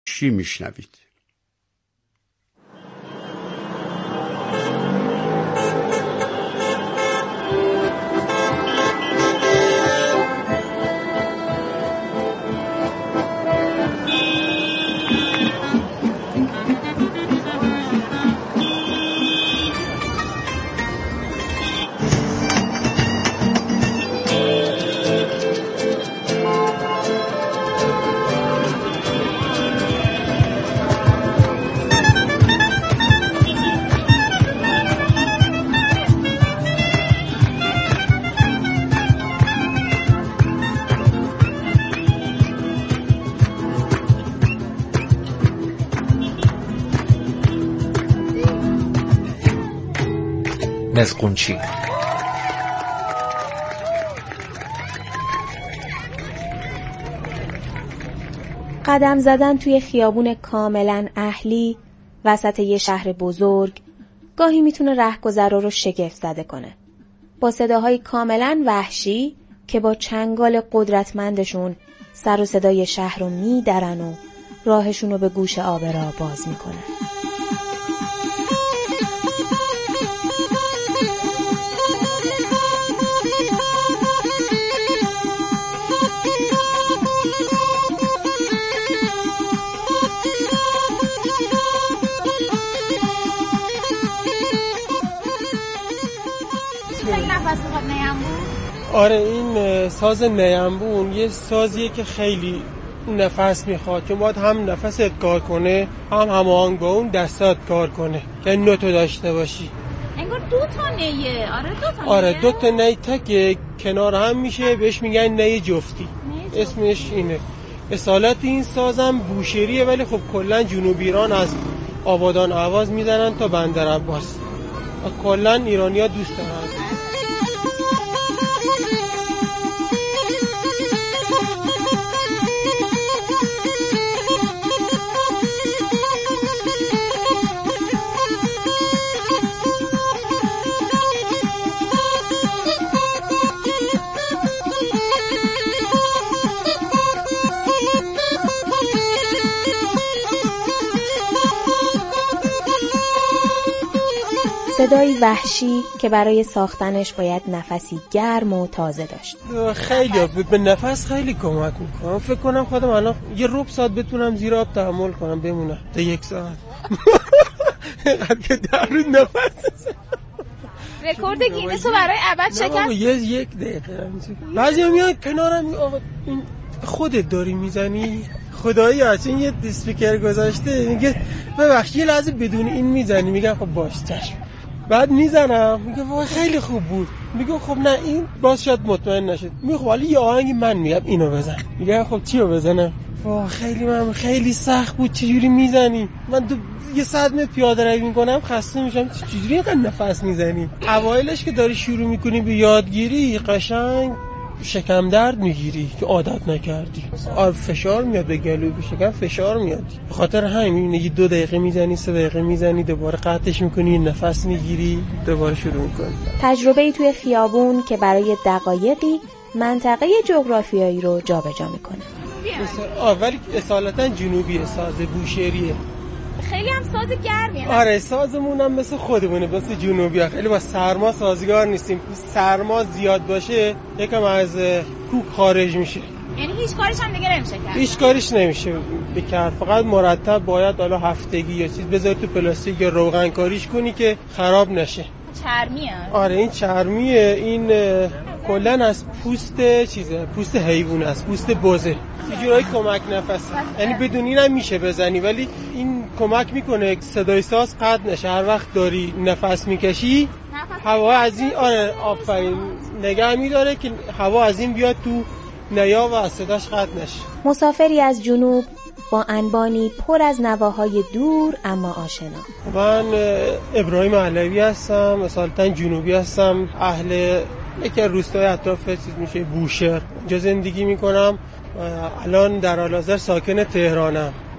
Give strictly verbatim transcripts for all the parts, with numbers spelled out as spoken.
چی میشنوید؟ نزقونچی. قدم زدن توی خیابون کاملا اهلی وسط یه شهر بزرگ گاهی میتونه رهگذرا رو شگفت زده کنه. با صداهای کاملا وحشی که با چنگال قدرتمندشون سر و صدای شهر رو میدرن و راهشون رو به گوش آبرا باز میکنن. آره این ساز نیمبون یه سازیه که خیلی نفس میخواد، چون باید هم نفست کار کنه هم هماهنگ با اون دستات کار کنه که نوتو داشته باشی. انگار دو تا نیه. آره دو تا نیه. آره دو تا نی تک کنار هم میشه، بهش میگن نی جفتی. نی اسمش اینه. اصالت این سازم بوشهریه، ولی خب کلا جنوب ایران از آبادان آواز میزنن تا بندرعباس. کلا ایرانی‌ها دوست دارن. صدای وحشی که برای ساختنش باید نفسی گرم و تازه داشت. خیلی به نفس خیلی کمک میکنم. فکر کنم خودم الان یه ربع ساعت بتونم زیر آب تحمل کنم بمونم تا یک ساعت. اینقدر که در رو نفس رکورد گینس رو برای ابد شکست. یه یک دقیقه بعضی میان کنارم این خودت داری میزنی خدایی هستین یه دیسپیکر گذاشته میگه ببخشید یه لحظه بدون این میزنی، میگم خب باش چشم. بعد میزنم میگه وای خیلی خوب بود، میگه خب نه این باز شاید مطمئن نشد، میگه خب حالا یه آهنگ من میگم اینو بزن، میگه خب چیو بزنم؟ وای خیلی من خیلی سخت بود، چجوری میزنی؟ من دو یه ساعت می پیاده روی میکنم خسته میشم، چجوری اینقدر نفس میزنی؟ اوایلش که داری شروع میکنی به یادگیری قشنگ شکم درد میگیری که عادت نکردی، آب فشار میاد به گلو، به شکم فشار میاد. به خاطر همین یه دو دقیقه میزنی سه دقیقه میزنی دوباره قطعش میکنی نفس میگیری دوباره شروع میکنی. تجربه‌ای توی خیابون که برای دقایقی منطقه جغرافیایی رو جابجا میکنه. آه ولی اصالتا جنوبیه، ساز بوشهریه. خیلی هم ساز گرمیه. آره سازمون هم مثل خودمونه، مثل جنوبیه. خیلی با سرما سازگار نیستیم. سرما زیاد باشه یکم از کوک خارج میشه. یعنی هیچ کارش هم دیگه نمیشه کرد. هیچ کارش نمیشه بکرد. فقط مرتب باید حالا هفتگی یا چیز بذاری تو پلاستیک یا روغن کاریش کنی که خراب نشه. چرمیه. آره این چرمیه. این کلا از پوست چیزه، پوست حیوان است، پوست بزه. یه جورایی کمک نفس، یعنی بدون این هم میشه بزنی، ولی این کمک میکنه صدای ساز قطع نشه. هر وقت داری نفس میکشی هوا از این آره آفرین نگه میداره که هوا از این بیاد تو نیا و صداش قطع نشه. مسافری از جنوب با انبانی پر از نواهای دور اما آشنا. من ابراهیم علوی هستم، اصالتا جنوبی هستم، اهل یکی از روستای اطراف چیز میشه بوشهر. اینجا زندگی میکنم. الان در حال حاضر ساکن تهرانم.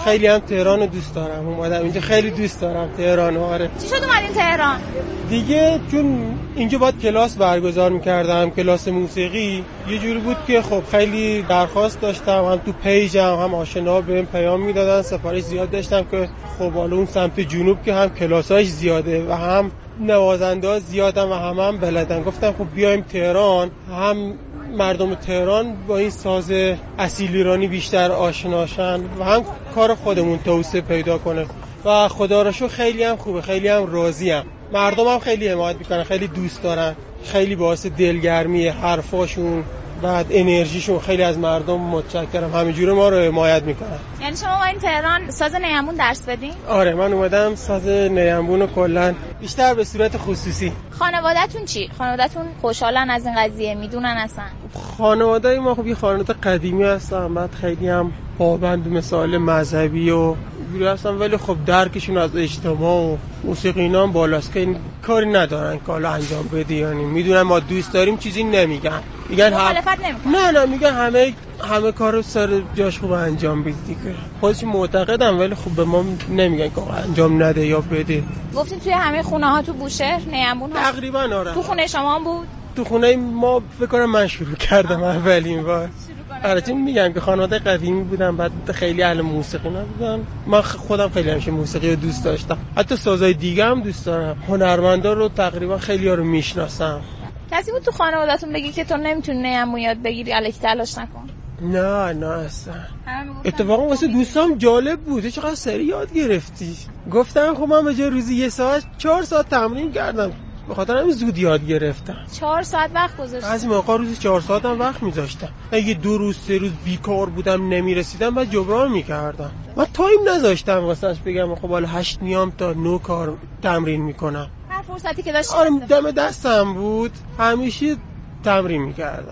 خیلی هم تهران رو دوست دارم، اومدم اینجا خیلی دوست دارم تهران. آره. چی شد اومدین تهران؟ دیگه چون اینجا باید کلاس برگزار میکردم، کلاس موسیقی. یه جوری بود که خب خیلی درخواست داشتم، هم تو پیجم هم آشنا بهم پیام میدادن، سفارش زیاد داشتم که خب حالا اون سمت جنوب که هم کلاساش زیاده و هم نوازنده ها زیادن و هم هم بلدن. گفتم خب بیایم تهران، هم مردم تهران با این ساز اصیل ایرانی بیشتر آشناشن و هم کار خودمون توسعه پیدا کنه و خدا را شکر خیلی هم خوبه، خیلی هم راضیم. مردم هم خیلی حمایت میکنن، خیلی دوست دارن، خیلی باعث دلگرمی حرفاشون بعد انرژیشون. خیلی از مردم متشکرم، همینجوری ما رو حمایت میکنن. یعنی شما اومدین تهران ساز نیمبون درس بدین؟ آره من اومدم ساز نیمبون رو کلا بیشتر به صورت خصوصی. خانواده‌تون چی؟ خانواده‌تون خوشحالن از این قضیه؟ میدونن اصلا؟ خانواده ما خب یه خانواده قدیمی هستن، بعد خیلی هم پابند مثال مذهبی و جوری هستن، ولی خب درکشون از اجتماع و موسیقی اینا هم بالاست که این کاری ندارن که حالا انجام بدی. یعنی میدونن ما دوست داریم، چیزی نمیگن، میگن مخالفت نمیکنن. نه نه میگن همه همه کارو سر جاش خوب انجام بدی دیگه. خودشون معتقدن ولی خب به ما نمیگن که انجام نده یا بده. گفتین توی همه خونه ها تو بوشهر نیمبون هست؟ تقریبا آره. تو خونه شما هم بود؟ تو خونه ما فکر کنم من شروع کردم اولین بار. آره چون میگم که خانواده قدیمی بودن، بعد خیلی اهل موسیقی نبودن. من خودم خیلی همیشه موسیقی رو دوست داشتم، حتی سازهای دیگه هم دوست دارم. هنرمندا رو تقریبا خیلی ها رو میشناسم. کسی بود تو خانواده‌تون بگی که تو نمیتونی نیمبون یاد بگیری، الکی تلاش نکن؟ نه نه اصلا. اتفاقا واسه دوستام جالب بود، چقدر سری یاد گرفتی. گفتم خب من به جای روزی یه ساعت چهار ساعت تمرین کردم، به خاطر همین زود یاد گرفتم. چهار ساعت وقت گذاشتم. از موقع روزی چهار ساعت هم وقت میذاشتم. اگه دو روز سه روز بیکار بودم نمیرسیدم بعد جبران میکردم. من تایم نذاشتم واسهش بگم خب حالا هشت میام تا نه کار تمرین میکنم. هر فرصتی که داشتم. آره دم دستم بود، همیشه تمرین میکردم.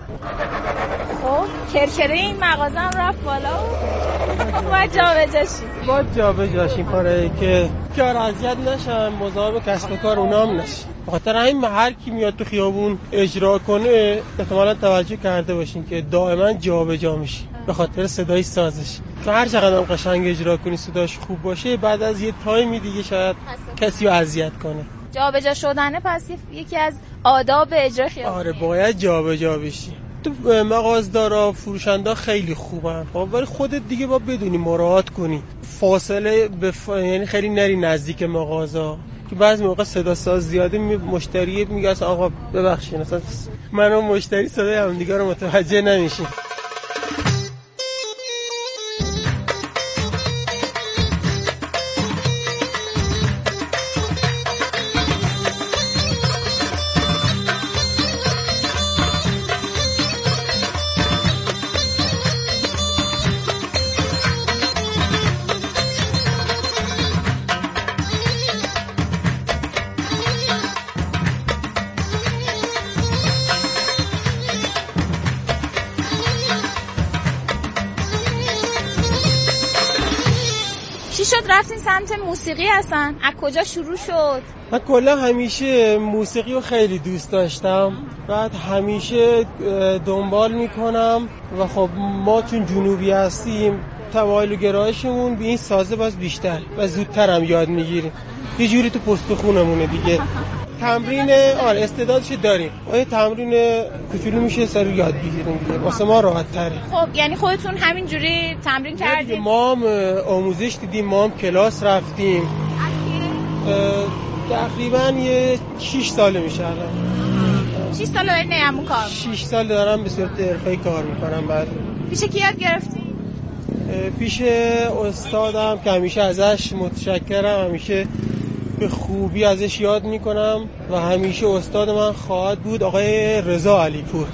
خب کرکره این مغازه هم رفت بالا و باید جا بجاشیم باید جا بجاشیم پاره که کار اذیت نشن، مزاحم کسب و کار اونا هم نشن. بخاطر همین هر کی میاد تو خیابون اجرا کنه احتمالاً توجه کرده باشین که دائما جا به جا میشی به خاطر صدای سازش. تو هر چقدر هم قشنگ اجرا کنی صداش خوب باشه، بعد از یه تایمی دیگه شاید کسی رو اذیت کنه. جا به جا شدنه پس یکی از آداب اجرا خیابونی. آره باید جا به جا بشی. تو مغازه‌دارا فروشنده خیلی خوبن، ولی خودت دیگه با بدونی مراعات کنی، فاصله بف... یعنی خیلی نری نزدیک مغازه که بعضی موقع صدا ساز زیاده می... مشتری میگه اصلا آقا ببخشید مثلا من و مشتری صدای هم دیگه رو متوجه نمیشیم. شد رفتین سمت موسیقی هستن؟ از کجا شروع شد؟ من کلا همیشه موسیقی رو خیلی دوست داشتم، بعد همیشه دنبال میکنم و خب ما چون جنوبی هستیم تمایل و گرایشمون به این سازه باز بیشتر و زودتر هم یاد میگیریم، یه جوری تو پست خونمونه دیگه. تمرین آره استعدادش داریم، آیا تمرین کوچولو میشه سر یاد بگیریم دیگه، واسه ما راحت تره. خب یعنی خودتون همینجوری تمرین کردین؟ ما هم آموزش دیدیم، ما هم کلاس رفتیم. تقریبا یه شش ساله میشه الان. شش ساله دارین نیمبون کار؟ شش سال دارم به صورت حرفه‌ای کار میکنم. بعد پیش کی یاد گرفتی؟ پیش استادم که همیشه ازش متشکرم، همیشه به خوبی ازش یاد میکنم و همیشه استاد من خواهد بود، آقای رضا علیپور.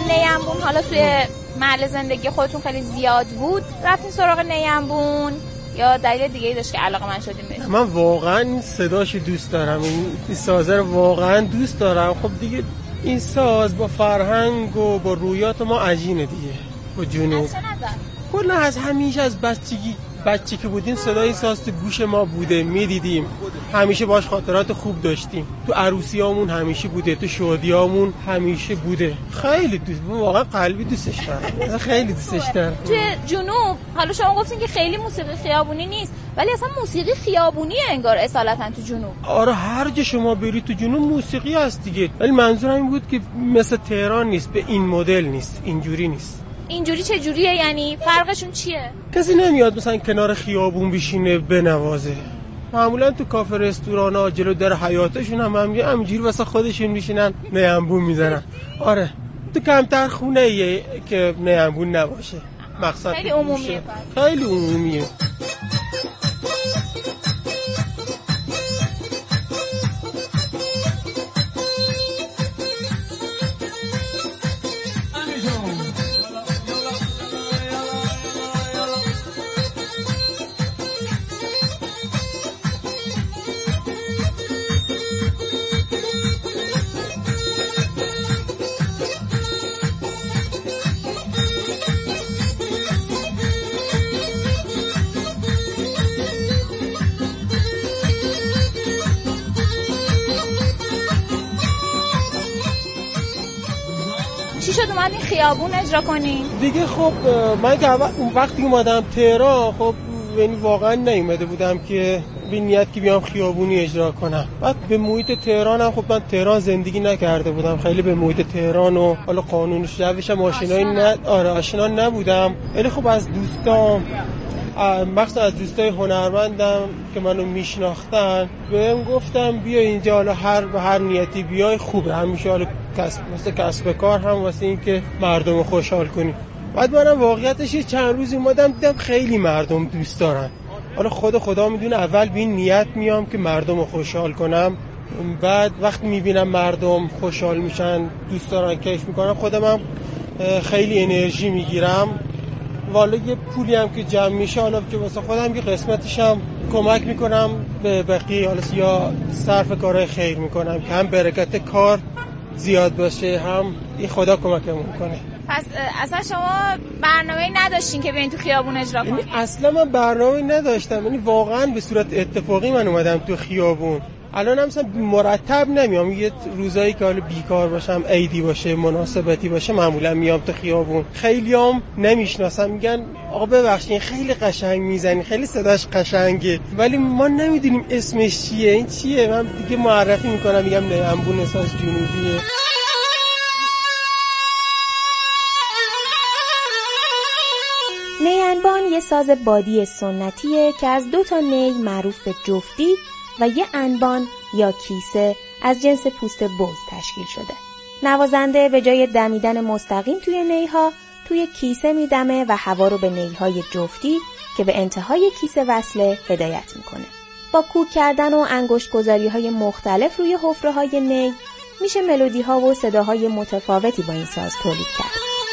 نیمبون حالا توی محل زندگی خودتون خیلی زیاد بود، رفتین سراغ نیمبون یا دلیل دیگه ای داشت که علاقه من شدیم بهش؟ من واقعا این صداشو دوست دارم، این ساز رو واقعا دوست دارم. خب دیگه این ساز با فرهنگ و با رویات ما عجینه دیگه، با جنوب. از چه نظر؟ کلا از همیشه از بچگی بچه که بودیم صدای این ساز تو گوش ما بوده، میدیدیم، همیشه باش خاطرات خوب داشتیم. تو عروسیامون همیشه بوده، تو شادیامون همیشه بوده. خیلی دوست، واقعا قلبی دوستش دارم، خیلی دوستش دارم. توی جنوب حالا شما گفتین که خیلی موسیقی خیابونی نیست، ولی اصلا موسیقی خیابونیه انگار اصالتا تو جنوب. آره هر جا شما بری تو جنوب موسیقی هست دیگه، ولی منظورم این بود که مثل تهران نیست، به این مدل نیست، اینجوری نیست. اینجوری چه جوریه؟ یعنی فرقشون چیه؟ کسی نمیاد مثلا کنار خیابون بشینه بنوازه. معمولا تو کافه رستورانا جلو در حیاتشون هم همینجوری واسه خودشون میشینن نیمبون میزنن. آره تو کمتر خونه ایه که نیمبون نباشه. مقصد خیلی عمومیه. خیلی عمومیه. چی شد اومدین خیابون اجرا کنین؟ دیگه خب من که اون وقتی اومدم تهران خب یعنی واقعا نیومده بودم که به نیت که بیام خیابونی اجرا کنم. بعد به محیط تهران هم خب من تهران زندگی نکرده بودم، خیلی به محیط تهران و حالا قانونش جوش ماشینایی نه آره آشنا نبودم. ولی خب از دوستام، مخصوصا از دوستای هنرمندم که منو میشناختن بهم گفتم بیا اینجا، حالا هر به هر نیتی بیای خوبه، همیشه حالا کسب مثل کسب کار هم واسه این که مردم خوشحال کنی. بعد منم واقعیتش یه چند روز اومدم دیدم خیلی مردم دوست دارن. حالا خود خدا میدونه اول به این نیت میام که مردم رو خوشحال کنم، بعد وقتی میبینم مردم خوشحال میشن، دوست دارن، کیف میکنن، خودم هم خیلی انرژی میگیرم. والا یه پولی هم که جمع میشه حالا که واسه خودم یه قسمتش هم کمک میکنم به بقیه، حالا یا صرف کارهای خیر میکنم که هم برکت کار زیاد باشه، هم این خدا کمکمون کنه. پس اصلا شما برنامه‌ای نداشتین که بیاین تو خیابون اجرا کنین؟ یعنی اصلا من برنامه‌ای نداشتم، یعنی واقعا به صورت اتفاقی من اومدم تو خیابون. الان هم مثلا مرتب نمیام، یه روزایی که حالا بیکار باشم، عیدی باشه، مناسبتی باشه، معمولا میام تو خیابون. خیلیام نمیشناسن، میگن آقا ببخشید خیلی قشنگ میزنی، خیلی صداش قشنگه، ولی ما نمیدونیم اسمش چیه، این چیه. من دیگه معرفی میکنم، میگم نیمبون احساس جنوبیه. نی‌انبان یه ساز بادی سنتیه که از دو تا نی معروف به جفتی و یه انبان یا کیسه از جنس پوست بز تشکیل شده. نوازنده به جای دمیدن مستقیم توی نیها، توی کیسه میدمه و هوا رو به نیهای جفتی که به انتهای کیسه وصله هدایت میکنه. با کوک کردن و انگشت گذاری های مختلف روی حفره های نی میشه ملودی ها و صداهای متفاوتی با این ساز تولید کرد.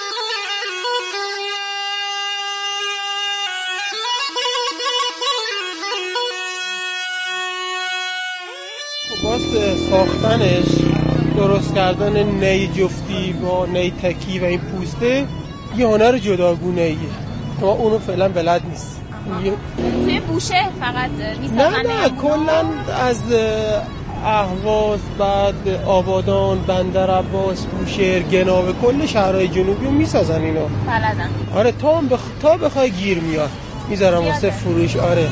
واسه ساختنش، درست کردن نی جفتی با نی تکی و این پوسته یه هنر جداگونه ایه که ما اونو فعلا بلد نیست. توی بوشه فقط میسازن؟ نه نه کلن از اهواز، بعد آبادان، بندر عباس، بوشهر، گناوه، کل شهرهای جنوبی میسازن اینو. بلدن. آره تا بخ... تا بخوای گیر میاد میذارم واسه فروش. آره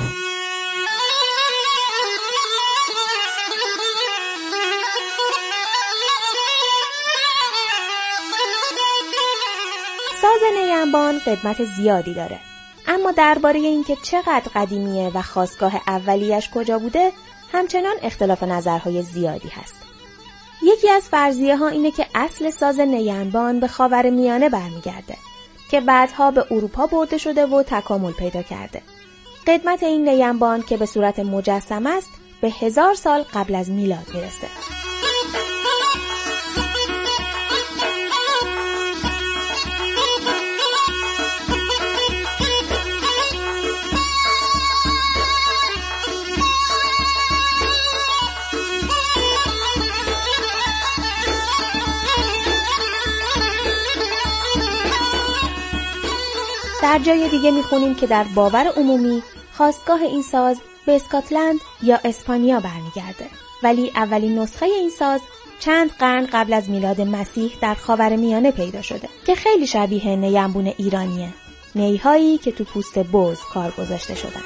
ساز نی‌انبان قدمت زیادی داره، اما درباره اینکه چقدر قدیمیه و خاستگاه اولیش کجا بوده همچنان اختلاف نظرهای زیادی هست. یکی از فرضیه ها اینه که اصل ساز نی‌انبان به خاورمیانه برمیگرده که بعدها به اروپا برده شده و تکامل پیدا کرده. قدمت این نی‌انبان که به صورت مجسم است به هزار سال قبل از میلاد میرسه. در جای دیگه میخونیم که در باور عمومی خاستگاه این ساز به اسکاتلند یا اسپانیا برمیگرده، ولی اولین نسخه این ساز چند قرن قبل از میلاد مسیح در خاورمیانه پیدا شده که خیلی شبیه نیمبون ایرانیه، نی‌هایی که تو پوست بز کار گذاشته شدن.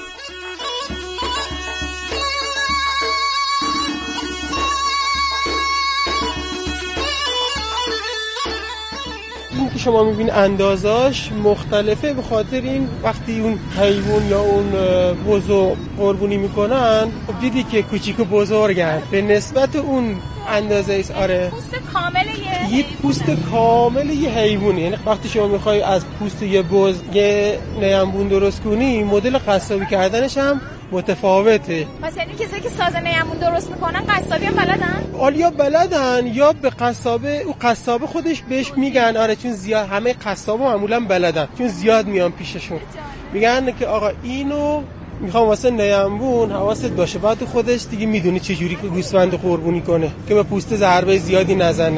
این که شما میبین اندازاش مختلفه به خاطر این وقتی اون حیوان یا اون بزو قربونی میکنن خب دیدی که کوچیک و بزرگن به نسبت اون اندازه ایست. آره پوست کامل یه یه پوست کامل یه حیوانی، یعنی وقتی شما میخوای از پوست یه بز یه نیمبون درست کنی مدل قصابی کردنش هم متفاوته. پس یعنی کسایی که ساز نیمبون درست میکنن قصابی هم بلدن؟ آلیا بلدن یا به قصابه او قصابه خودش بهش میگن. آره چون زیاد همه قصابا معمولا بلدن چون زیاد میان پیششون میگن که آقا اینو میخوام واسه نیمبون حواست باشه، بعد خودش دیگه میدونی چجوری گوسفند قربونی کنه که به پوست ضربه زیادی نزنه.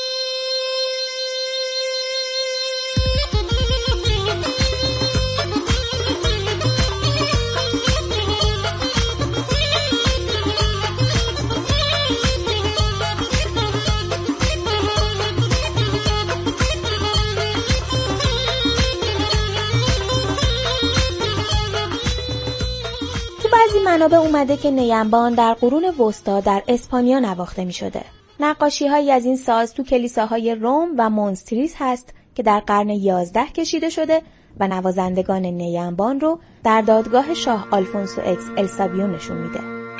منابع اومده که نیمبان در قرون وسطا در اسپانیا نواخته می شده. نقاشی هایی از این ساز تو کلیساهای روم و مونستریس هست که در قرن یازده کشیده شده و نوازندگان نیمبان رو در دادگاه شاه آلفونسو اکس السابیو نشون میده.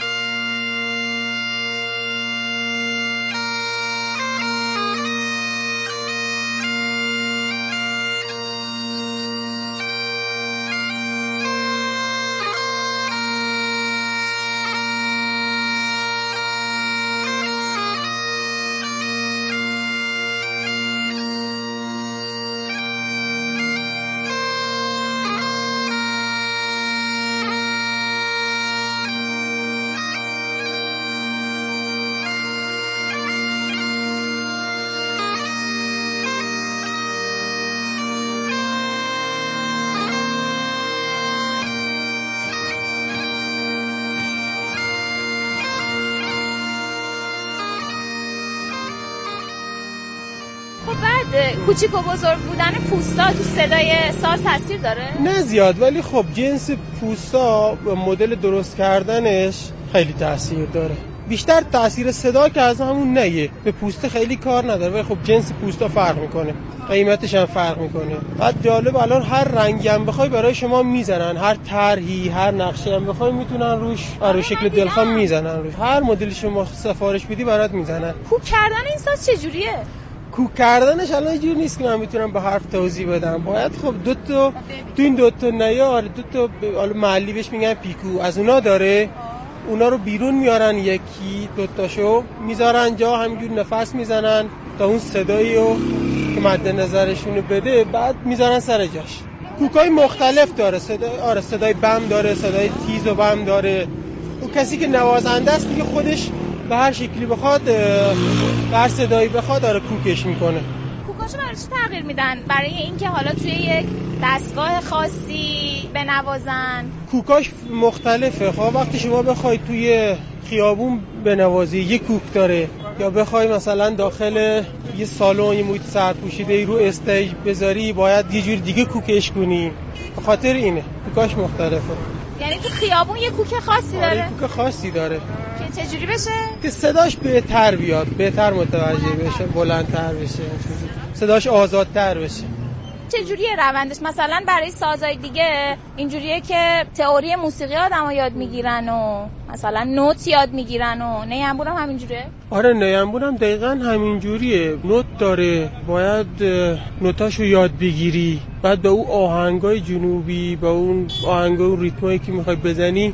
بعد کوچیک و بزرگ بودن پوستا تو صدای ساز تاثیر داره؟ نه زیاد، ولی خب جنس پوستا و مدل درست کردنش خیلی تاثیر داره. بیشتر تاثیر صدا که از همون نیه، به پوست خیلی کار نداره، ولی خب جنس پوستا فرق میکنه، قیمتش هم فرق میکنه. بعد جالب الان هر رنگی هم بخوای برای شما میزنن، هر طرحی هر نقشه هم بخوای میتونن روش برای شکل دلخواه میزنن روش، هر مدلی شما سفارش بدی برات میزنن. کوک کردن این ساز چجوریه؟ کوک کردنش الان اینجوری نیست که من میتونم به حرف توضیح بدم. باید خب دو تا تو این دو تا نیار دو تا حالا محلی بهش میگن پیکو، از اونا داره، اونا رو بیرون میارن، یکی دو تاشو میذارن جا، همینجور نفس میزنن تا اون صدایی رو که مد نظرشون بده، بعد میذارن سر جاش. کوکای مختلف داره، صدای آره صدای بم داره، صدای تیز و بم داره. اون کسی که نوازنده است دیگه خودش به هر شکلی بخواد، به هر صدایی بخواد داره کوکش میکنه. کوکاشو برای چی تغییر میدن؟ برای اینکه حالا توی یک دستگاه خاصی بنوازن؟ کوکاش مختلفه. خب وقتی شما بخوای توی خیابون بنوازی یک کوک داره، یا بخوای مثلا داخل یه سالن یه محیط سرپوشیده رو استیج بذاری باید یه جور دیگه کوکش کنی. به خاطر اینه کوکاش مختلفه. یعنی تو خیابون یه کوک خاصی داره؟ آره کوک خاصی داره که چجوری بشه؟ که صداش بهتر بیاد، بهتر متوجه بشه، بلندتر بشه، صداش آزادتر بشه. چجوریه روندش؟ مثلا برای سازهای دیگه اینجوریه که تئوری موسیقی آدم‌ها یاد میگیرن و مثلا نوت یاد میگیرن و نیمبون هم همینجوریه؟ آره نیمبون هم دقیقاً همینجوریه، نوت داره، باید نوتاشو یاد بگیری، بعد به اون آهنگای جنوبی، با اون آهنگای و ریتمایی که میخوای بزنی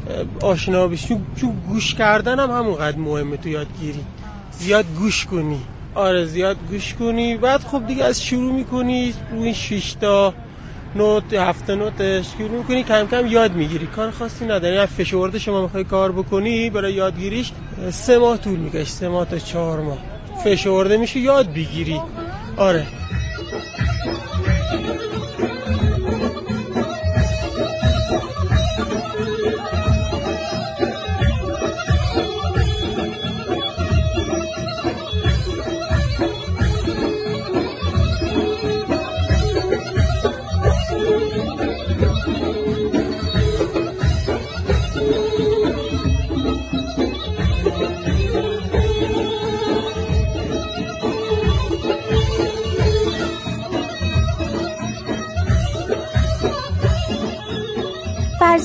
آشنا بشی. چون گوش کردن هم همونقدر مهمه تو یادگیری، زیاد گوش کنی. آره زیاد گوش کنی، بعد خب دیگه از شروع میکنی روی شش تا نوت هفت نوتش شروع میکنی، کم کم یاد میگیری، کار خاصی نداره. یعنی فشرده شما میخوای کار بکنی برای یادگیریش سه ماه طول میکشه، سه ماه تا چهار ماه فشرده میشه یاد بگیری. آره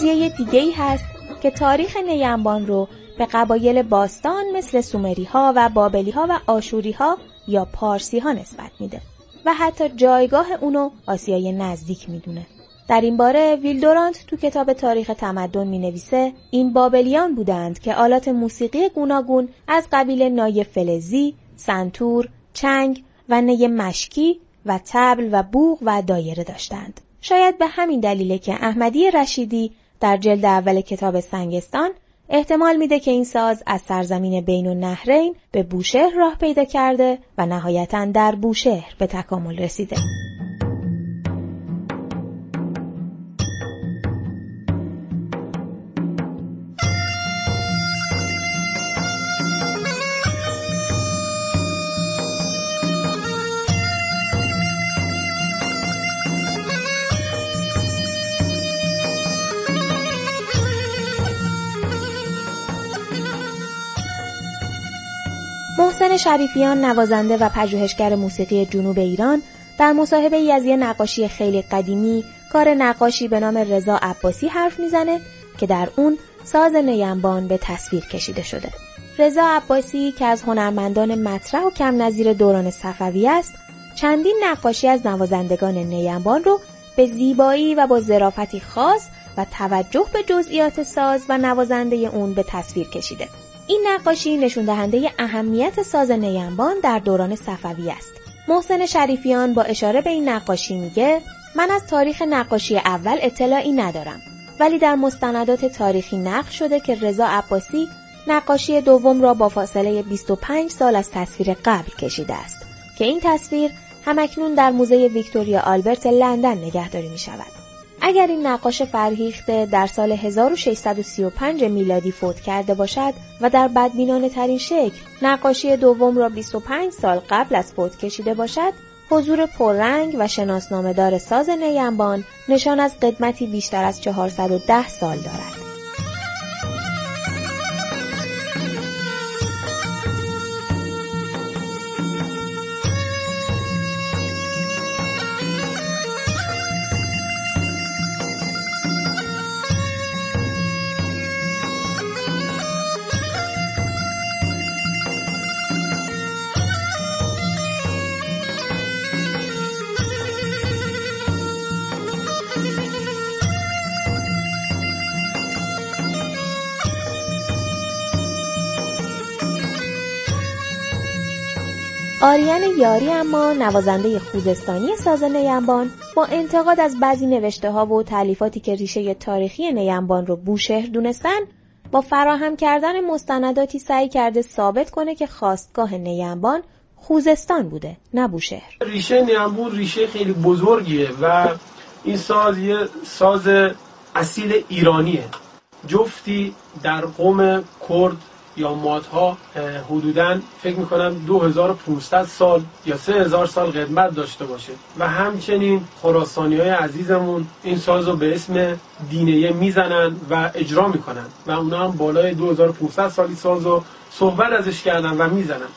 فرضیه دیگه‌ای هست که تاریخ نیمبان رو به قبایل باستان مثل سومری ها و بابلی ها و آشوری ها یا پارسی ها نسبت میده و حتی جایگاه اونو آسیای نزدیک میدونه. در این باره ویلدورانت تو کتاب تاریخ تمدن می نویسه این بابلیان بودند که آلات موسیقی گوناگون از قبیل نای فلزی، سنتور، چنگ و نی مشکی و طبل و بوق و دایره داشتند. شاید به همین دلیله که احمدی رشیدی در جلد اول کتاب سنگستان احتمال میده که این ساز از سرزمین بین النهرین به بوشهر راه پیدا کرده و نهایتاً در بوشهر به تکامل رسیده. محسن شریفیان، نوازنده و پژوهشگر موسیقی جنوب ایران، در مصاحبه‌ای از یه نقاشی خیلی قدیمی کار نقاشی به نام رضا عباسی حرف میزنه که در اون ساز نیمبان به تصویر کشیده شده. رضا عباسی که از هنرمندان مطرح و کم نظیر دوران صفوی است، چندین نقاشی از نوازندگان نیمبان رو به زیبایی و با ظرافتی خاص و توجه به جزئیات ساز و نوازنده اون به تصویر کشیده. این نقاشی نشون دهنده اهمیت ساز نیمبان در دوران صفوی است. محسن شریفیان با اشاره به این نقاشی میگه من از تاریخ نقاشی اول اطلاعی ندارم، ولی در مستندات تاریخی نقل شده که رضا عباسی نقاشی دوم را با فاصله بیست و پنج سال از تصویر قبل کشیده است که این تصویر همکنون در موزه ویکتوریا آلبرت لندن نگهداری می شود. اگر این نقاش فرهیخته در سال هزار و ششصد و سی و پنج میلادی فوت کرده باشد و در بدبینانه ترین شکل نقاشی دوم را بیست و پنج سال قبل از فوت کشیده باشد، حضور پررنگ و شناسنامه‌دار ساز نیمبان نشان از قدمتی بیشتر از چهارصد و ده سال دارد. آریان یاری اما نوازنده خوزستانی ساز نیمبان با انتقاد از بعضی نوشته ها و تالیفاتی که ریشه تاریخی نیمبان رو بوشهر دونستن، با فراهم کردن مستنداتی سعی کرده ثابت کنه که خاستگاه نیمبان خوزستان بوده نه بوشهر. ریشه نیمبان ریشه خیلی بزرگیه و این ساز یه ساز اصیل ایرانیه. جفتی در قوم کرد یا مادها حدوداً فکر میکنم دو هزار و پانصد سال یا سه هزار سال قدمت داشته باشه و همچنین خراسانی های عزیزمون این ساز رو به اسم دینیه میزنن و اجرا میکنن و اونا هم بالای دو هزار و پانصد سالی ساز رو صحبت ازش کردن و میزنن.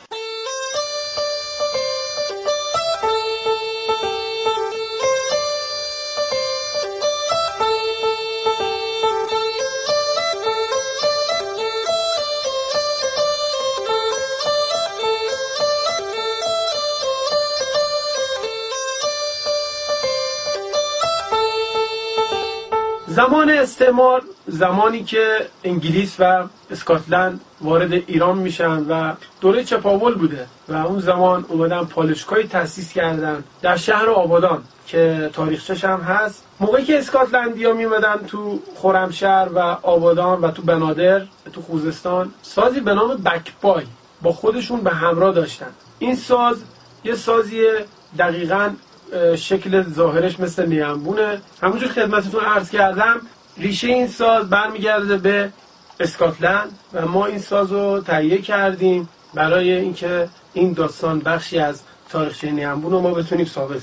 زمان استعمار، زمانی که انگلیس و اسکاتلند وارد ایران میشن و دوره چپاول بوده و اون زمان اومدن پالایشگاهی تأسیس کردن در شهر آبادان که تاریخچه‌ش هم هست. موقعی که اسکاتلندیا میومدن تو خرمشهر و آبادان و تو بنادر تو خوزستان، سازی به نام بکپای با خودشون به همراه داشتن. این ساز یه سازی دقیقاً شکل ظاهرش مثل نیمبونه. همونجور خدمتتون عرض کردم ریشه این ساز برمیگرده به اسکاتلند و ما این ساز رو تهیه کردیم برای اینکه این داستان بخشی از تاریخچه نیمبون رو ما بتونیم ثابت کنیم.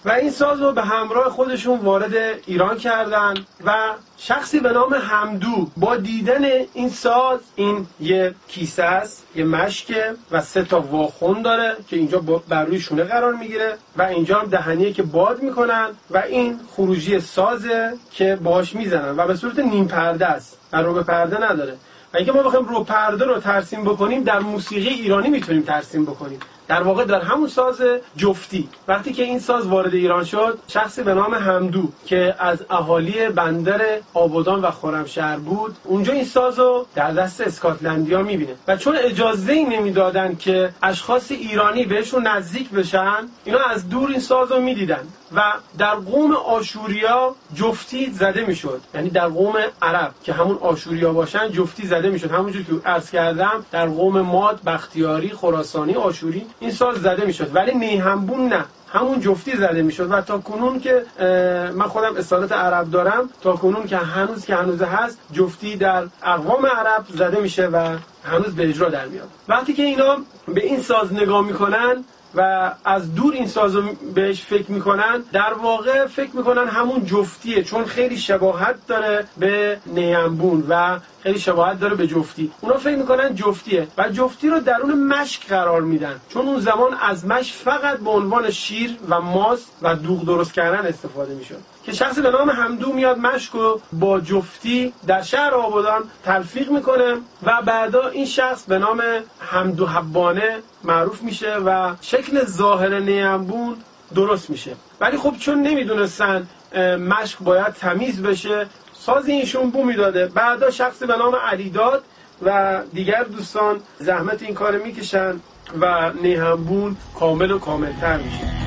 و این ساز رو به همراه خودشون وارد ایران کردن و شخصی به نام حمدو با دیدن این ساز، این یه کیسه است، یه مشکه و سه تا واخون داره که اینجا بر روی شونه قرار میگیره و اینجا هم دهنیه که باد میکنن و این خروجی سازه که باهاش میزنن و به صورت نیم پرده است و رو به پرده نداره. و اینکه ما بخوایم رو پرده رو ترسیم بکنیم در موسیقی ایرانی میتونیم ترسیم بکنیم، در واقع در همون ساز جفتی. وقتی که این ساز وارد ایران شد، شخصی به نام حمدو که از اهالی بندر آبادان و خرمشهر بود، اونجا این سازو در دست اسکاتلندیا میبینه و چون اجازه‌ای نمیدادن که اشخاص ایرانی بهشون نزدیک بشن، اینا از دور این سازو میدیدن و در قوم آشوریا جفتی زده میشد. یعنی در قوم عرب که همون آشوریا باشن جفتی زده میشد. همونجور که عرض کردم در قوم ماد، بختیاری، خراسانی، آشوری این ساز زده میشد، ولی نیهنبون نه، همون جفتی زده میشد و تا کنون که من خودم اصالت عرب دارم، تا کنون که هنوز که هنوز هست جفتی در اقوام عرب زده میشه و هنوز به اجرا در میاد. وقتی که اینا به این ساز نگاه میکنن و از دور این سازو بهش فکر میکنن، در واقع فکر میکنن همون جفتیه، چون خیلی شباهت داره به نیمبون و خیلی شباهت داره به جفتی. اونا فکر میکنن جفتیه و جفتی رو درون مشک قرار میدن، چون اون زمان از مشک فقط به عنوان شیر و ماست و دوغ درست کردن استفاده میشد. که شخصی به نام حمدو میاد مشک رو با جفتی در شهر آبادان تلفیق میکنه و بعدا این شخص به نام حمدو حبانه معروف میشه و شکل ظاهر نیمبون درست میشه. ولی خب چون نمیدونستن مشک باید تمیز بشه، سازی ایشون بو میداده. بعدا شخصی به نام علیداد و دیگر دوستان زحمت این کار میکشن و نیمبون کامل و کاملتر میشه.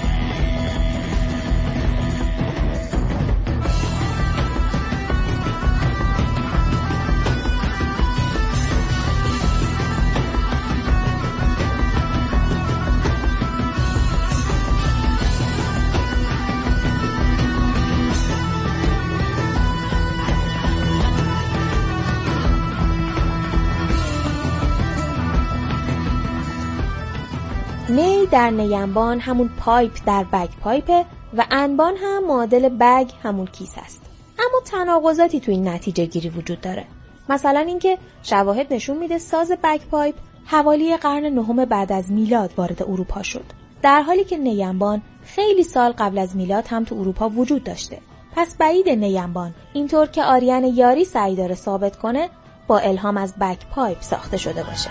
نی در نیمبان همون پایپ در بگ پایپه و انبان هم معادل بگ همون کیسه است. اما تناقضاتی تو این نتیجه گیری وجود داره. مثلا اینکه شواهد نشون میده ساز بگ پایپ حوالی قرن نهم بعد از میلاد وارد اروپا شد، در حالی که نیمبان خیلی سال قبل از میلاد هم تو اروپا وجود داشته. پس بعید نیمبان اینطور که آریان یاری سعی داره ثابت کنه با الهام از بگ پایپ ساخته شده باشه.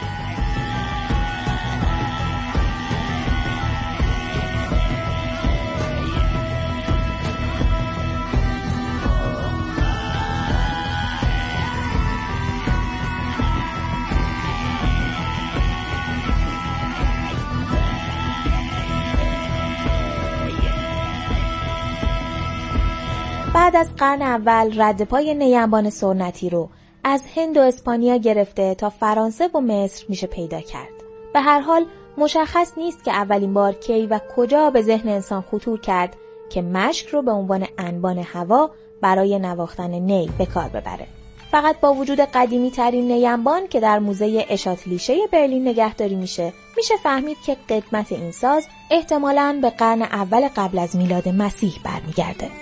بعد از قرن اول رد پای نیمبان سنتی رو از هند و اسپانیا گرفته تا فرانسه و مصر میشه پیدا کرد. به هر حال مشخص نیست که اولین بار کی و کجا به ذهن انسان خطور کرد که مشک رو به عنوان انبان هوا برای نواختن نی به کار ببره. فقط با وجود قدیمی ترین نیمبان که در موزه اشاتلیشه برلین نگهداری میشه، میشه فهمید که قدمت این ساز احتمالاً به قرن اول قبل از میلاد مسیح برمیگرده.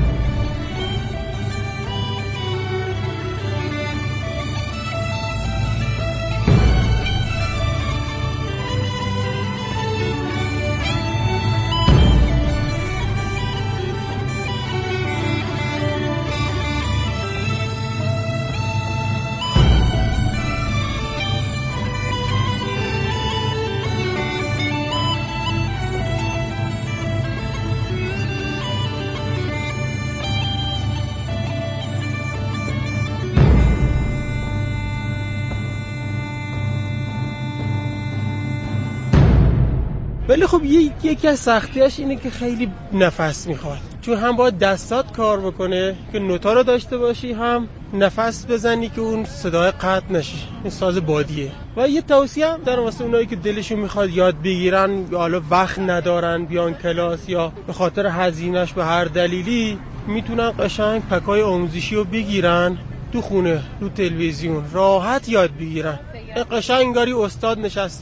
ولی خب یکی از سختیاش اینه که خیلی نفس میخواد، چون هم باید دستات کار بکنه که نوتا رو داشته باشی، هم نفس بزنی که اون صدای قطع نشه. این ساز بادیه. و یه توصیه هم دارم واسه اونایی که دلشون میخواد یاد بگیرن یا حالا وقت ندارن بیان کلاس یا به خاطر هزینه‌اش به هر دلیلی، میتونن قشنگ پکای آموزشی رو بگیرن تو خونه، تو تلویزیون راحت یاد بگیرن. قشنگ انگاری استاد نشسته